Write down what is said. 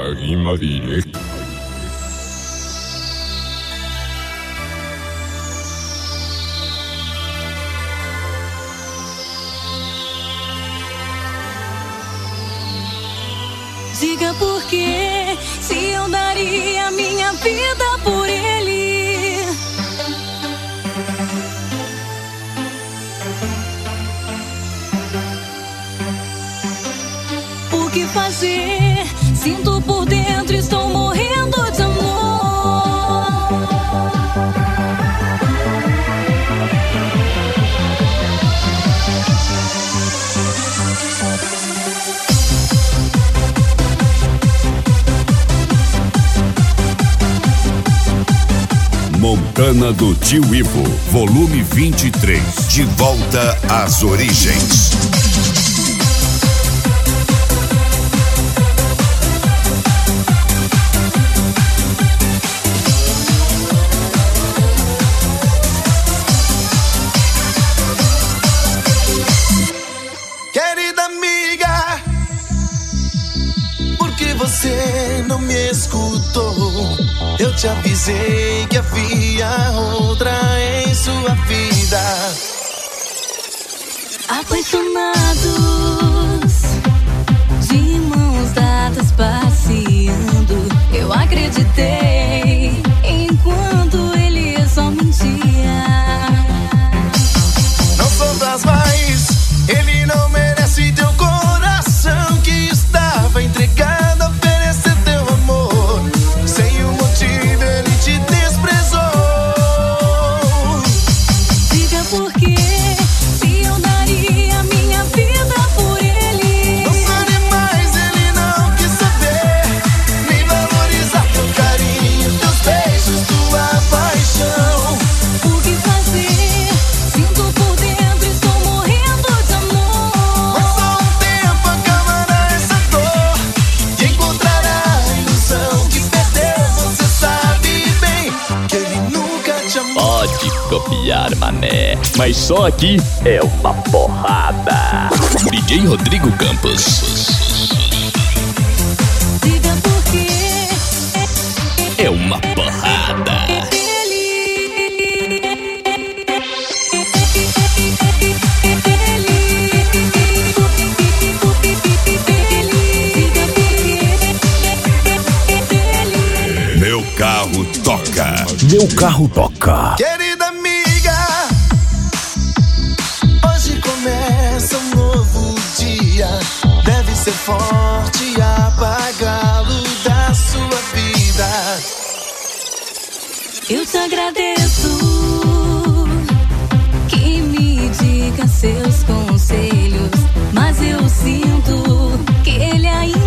Ave Maria. Diga por quê, se eu daria minha vida por ele. O que fazer? Sinto por dentro, estou morrendo de amor. Montana do Tio Ivo, volume 23. De volta às origens. Querida amiga, por que você não me escutou? Eu te avisei que havia outra em sua vida. Apaixonados, de mãos dadas passeando, eu acreditei enquanto ele só mentia. Não sofras mais, ele não merece teu coração que estava entregado a oferecer teu amor. Sem um motivo ele te desprezou. Diga por quê, se eu daria minha vida por ele. Não sabe mais, ele não quis saber, nem valorizar teu carinho, teus beijos, tua paixão. O que fazer? Sinto por dentro, estou morrendo de amor. Mas só um tempo acabará essa dor e encontrará a ilusão que perdeu. Você sabe bem que ele nunca te amou. Pode copiar, mané, mas só aqui é uma porrada. DJ Rodrigo Campos. Diga por quê, É uma porrada. Meu carro toca. Meu carro toca. Querida amiga, hoje começa um novo dia. Deve ser forte e apagá-lo da sua vida. eu te agradeço que me diga seus conselhos, mas eu sinto que ele ainda